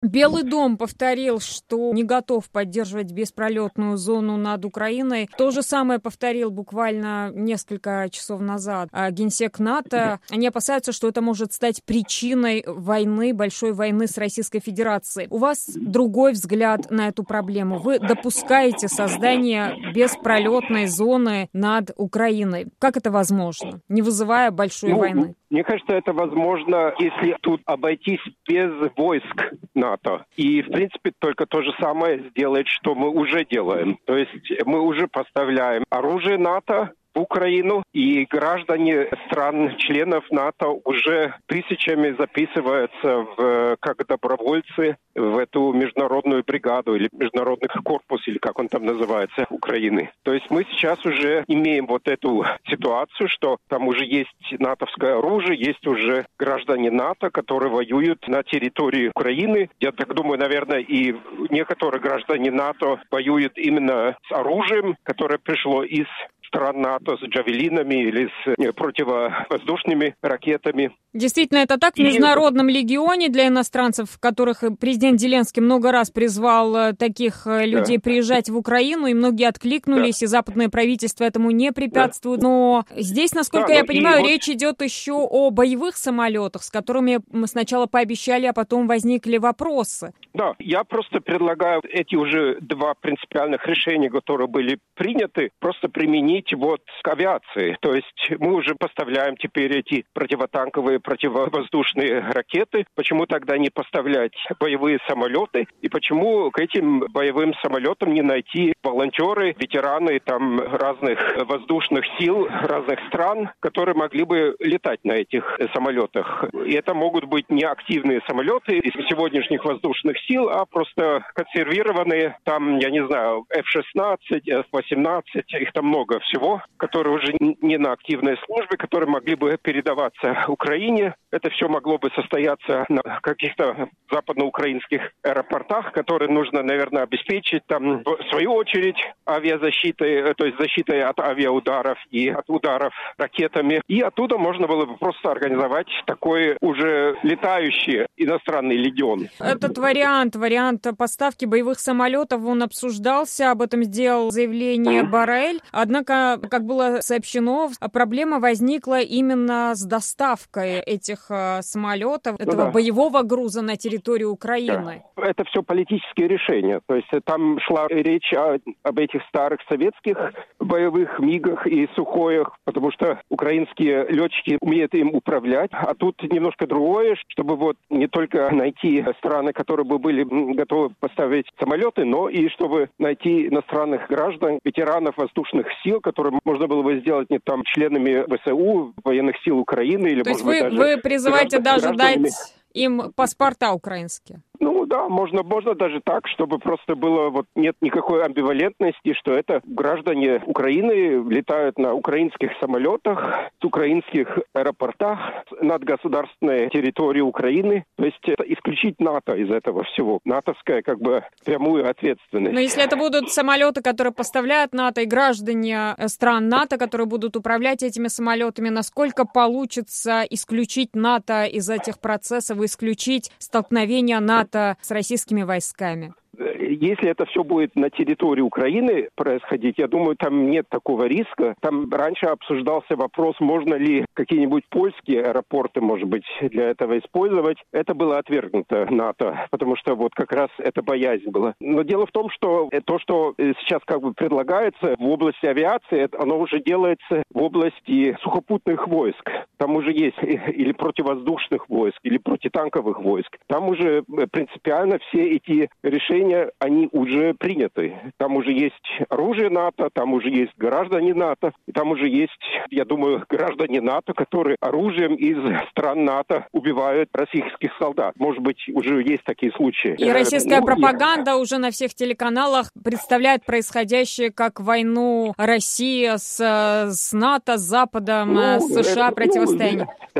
Белый дом повторил, что не готов поддерживать беспролетную зону над Украиной. То же самое повторил буквально несколько часов назад генсек НАТО. Они опасаются, что это может стать причиной войны, большой войны с Российской Федерацией. У вас другой взгляд на эту проблему. Вы допускаете создание беспролетной зоны над Украиной. Как это возможно, не вызывая большой войны? Мне кажется, это возможно, если тут обойтись без войск НАТО. И, в принципе, только то же самое сделать, что мы уже делаем. То есть мы уже поставляем оружие НАТО в Украину, и граждане стран-членов НАТО уже тысячами записываются как добровольцы в эту международную бригаду или международный корпус, или как он там называется, Украины. То есть мы сейчас уже имеем вот эту ситуацию, что там уже есть натовское оружие, есть уже граждане НАТО, которые воюют на территории Украины. Я так думаю, наверное, и некоторые граждане НАТО воюют именно с оружием, которое пришло из стран НАТО, с джавелинами или с противовоздушными ракетами. Действительно, это так. В Международном легионе для иностранцев, в которых президент Зеленский много раз призвал таких людей приезжать в Украину, и многие откликнулись, и западное правительство этому не препятствует. Но здесь, насколько я понимаю, речь идет еще о боевых самолетах, с которыми мы сначала пообещали, а потом возникли вопросы. Да, я просто предлагаю эти уже два принципиальных решения, которые были приняты, просто применить к авиации. То есть мы уже поставляем теперь эти противотанковые, противовоздушные ракеты. Почему тогда не поставлять боевые самолеты? И почему к этим боевым самолетам не найти волонтеры, ветераны там разных воздушных сил, разных стран, которые могли бы летать на этих самолетах? И это могут быть не активные самолеты из сегодняшних воздушных сил, а просто консервированные, там, я не знаю, F-16, F-18, их там много всего, которые уже не на активной службе, которые могли бы передаваться Украине. Это все могло бы состояться на каких-то западноукраинских аэропортах, которые нужно, наверное, обеспечить там, в свою очередь, авиазащитой, то есть защитой от авиаударов и от ударов ракетами. И оттуда можно было бы просто организовать такой уже летающий иностранный легион. Этот вариант поставки боевых самолетов, он обсуждался, об этом сделал заявление Боррель. Однако, как было сообщено, проблема возникла именно с доставкой этих самолетов, этого боевого груза на территорию Украины. Да. Это все политические решения. То есть там шла речь об этих старых советских боевых МиГах и Сухоях, потому что украинские летчики умеют им управлять. А тут немножко другое, чтобы вот не только найти страны, которые бы были готовы поставить самолеты, но и чтобы найти иностранных граждан, ветеранов воздушных сил, которые можно было бы сделать не там членами ВСУ, военных сил Украины, или, то может есть быть, вы призываете даже дать им паспорта украинские? Ну да, можно даже так, чтобы просто было нет никакой амбивалентности, что это граждане Украины летают на украинских самолетах, с украинских аэропортах над государственной территорией Украины. То есть это исключить НАТО из этого всего. НАТОвская прямую ответственность. Но если это будут самолеты, которые поставляют НАТО, и граждане стран НАТО, которые будут управлять этими самолетами, насколько получится исключить НАТО из этих процессов, исключить столкновения НАТО с российскими войсками? Если это все будет на территории Украины происходить, я думаю, там нет такого риска. Там раньше обсуждался вопрос, можно ли какие-нибудь польские аэропорты, может быть, для этого использовать. Это было отвергнуто НАТО, потому что как раз эта боязнь была. Но дело в том, что то, что сейчас предлагается в области авиации, оно уже делается в области сухопутных войск. Там уже есть или противовоздушных войск, или противотанковых войск. Там уже принципиально все эти решения, они уже приняты. Там уже есть оружие НАТО, там уже есть граждане НАТО, и там уже есть, я думаю, граждане НАТО, которые оружием из стран НАТО убивают российских солдат. Может быть, уже есть такие случаи. И российская пропаганда уже на всех телеканалах представляет происходящее как войну России с НАТО, с Западом, с США противостояние.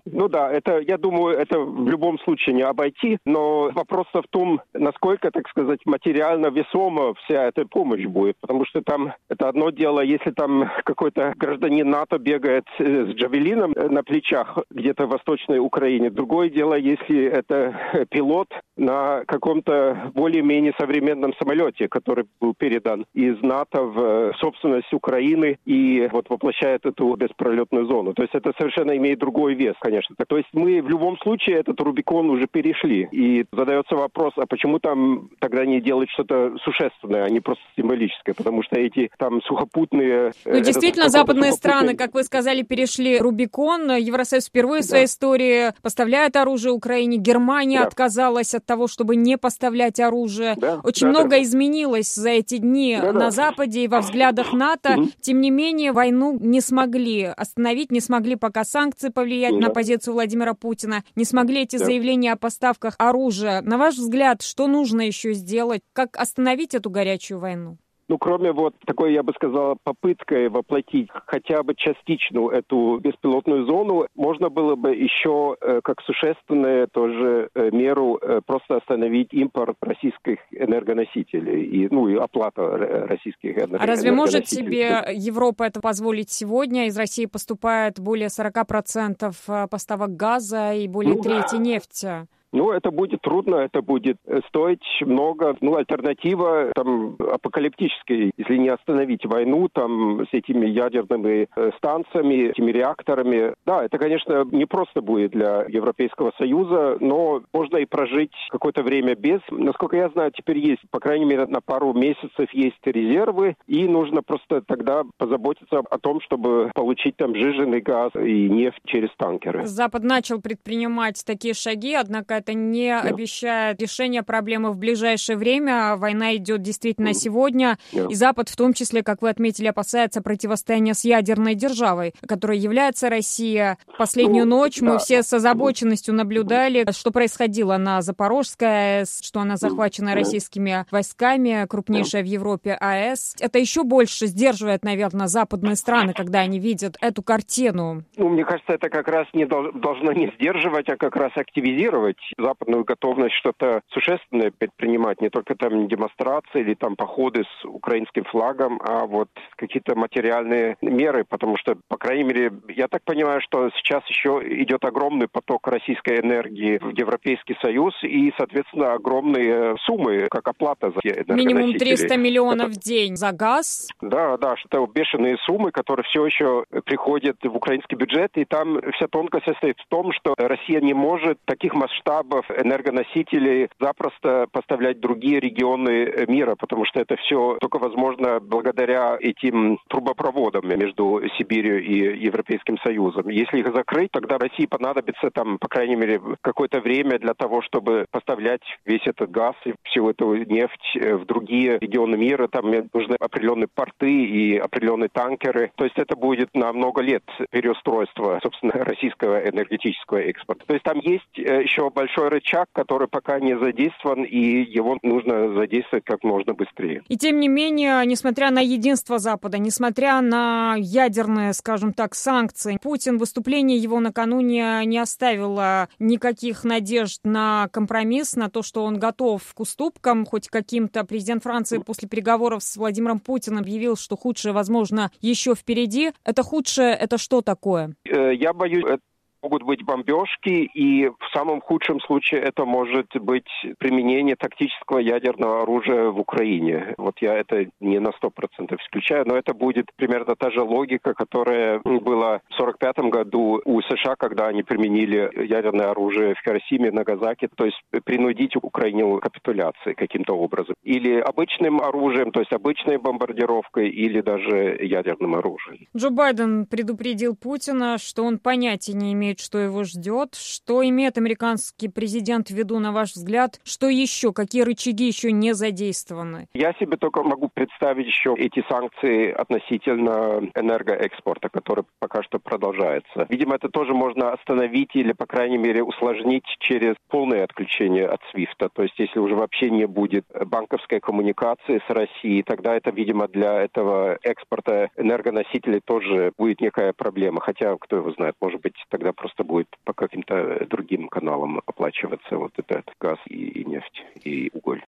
Ну да, это, я думаю, это в любом случае не обойти, но вопрос в том, насколько, так сказать, материально весома вся эта помощь будет, потому что там это одно дело, если там какой-то гражданин НАТО бегает с джавелином на плечах где-то в Восточной Украине, другое дело, если это пилот на каком-то более-менее современном самолете, который был передан из НАТО в собственность Украины и вот воплощает эту беспролетную зону. То есть это совершенно имеет другой вес, конечно. То есть мы в любом случае этот Рубикон уже перешли. И задается вопрос, а почему там тогда не делать что-то существенное, а не просто символическое? Потому что эти там сухопутные... Ну, действительно, западные страны, как вы сказали, перешли Рубикон. Евросоюз впервые в своей истории поставляет оружие Украине. Германия отказалась от того, чтобы не поставлять оружие. Очень многое изменилось за эти дни на Западе и во взглядах НАТО. Тем не менее, войну не смогли остановить, не смогли пока санкции повлиять на позицию Владимира Путина, не смогли эти заявления о поставках оружия. На ваш взгляд, что нужно еще сделать? Как остановить эту горячую войну? Ну, кроме вот такой, я бы сказал, попыткой воплотить хотя бы частичную эту беспилотную зону, можно было бы еще как существенную тоже меру просто остановить импорт российских энергоносителей и оплата российских энергоносителей. А разве может себе Европа это позволить сегодня? Из России поступает более 40% поставок газа и более трети нефти. Ну, это будет трудно, это будет стоить много. Ну, альтернатива там апокалиптическая, если не остановить войну там с этими ядерными станциями, этими реакторами. Да, это, конечно, не просто будет для Европейского Союза, но можно и прожить какое-то время без. Насколько я знаю, теперь есть, по крайней мере, на пару месяцев есть резервы, и нужно просто тогда позаботиться о том, чтобы получить там сжиженный газ и нефть через танкеры. Запад начал предпринимать такие шаги, однако это не обещает решения проблемы в ближайшее время. Война идет действительно сегодня. И Запад, в том числе, как вы отметили, опасается противостояния с ядерной державой, которой является Россия. Последнюю ночь мы все с озабоченностью наблюдали, что происходило на Запорожской АЭС, что она захвачена российскими войсками, крупнейшая в Европе АЭС. Это еще больше сдерживает, наверное, западные страны, когда они видят эту картину. Ну, мне кажется, это как раз не должно не сдерживать, а как раз активизировать западную готовность что-то существенное предпринимать, не только там демонстрации или там походы с украинским флагом, а вот какие-то материальные меры, потому что, по крайней мере, я так понимаю, что сейчас еще идет огромный поток российской энергии в Европейский Союз и, соответственно, огромные суммы, как оплата за энергоносители. Минимум 300 миллионов в день за газ. Да, что бешеные суммы, которые все еще приходят в украинский бюджет, и там вся тонкость состоит в том, что Россия не может таких масштабов энергоносителей запросто поставлять в другие регионы мира, потому что это все только возможно благодаря этим трубопроводам между Сибирью и Европейским Союзом. Если их закрыть, тогда России понадобится там, по крайней мере, какое-то время для того, чтобы поставлять весь этот газ и всю эту нефть в другие регионы мира. Там нужны определенные порты и определенные танкеры. То есть это будет на много лет переустройство, собственно, российского энергетического экспорта. То есть там есть еще большой рычаг, который пока не задействован, и его нужно задействовать как можно быстрее. И тем не менее, несмотря на единство Запада, несмотря на ядерные, скажем так, санкции, Путин, выступление его накануне не оставило никаких надежд на компромисс, на то, что он готов к уступкам, хоть каким-то. Президент Франции после переговоров с Владимиром Путиным объявил, что худшее, возможно, еще впереди. Это худшее, это что такое? Я боюсь, могут быть бомбежки, и в самом худшем случае это может быть применение тактического ядерного оружия в Украине. Вот я это не на 100% исключаю, но это будет примерно та же логика, которая была в 1945 году у США, когда они применили ядерное оружие в Хиросиме и Нагасаки, то есть принудить Украину к капитуляции каким-то образом. Или обычным оружием, то есть обычной бомбардировкой, или даже ядерным оружием. Джо Байден предупредил Путина, что он понятия не имеет, что его ждет. Что имеет американский президент в виду, на ваш взгляд? Что еще? Какие рычаги еще не задействованы? Я себе только могу представить еще эти санкции относительно энергоэкспорта, который пока что продолжается. Видимо, это тоже можно остановить или, по крайней мере, усложнить через полное отключение от SWIFT. То есть, если уже вообще не будет банковской коммуникации с Россией, тогда это, видимо, для этого экспорта энергоносителей тоже будет некая проблема. Хотя, кто его знает, может быть, тогда просто будет по каким-то другим каналам оплачиваться вот этот газ и нефть, и уголь.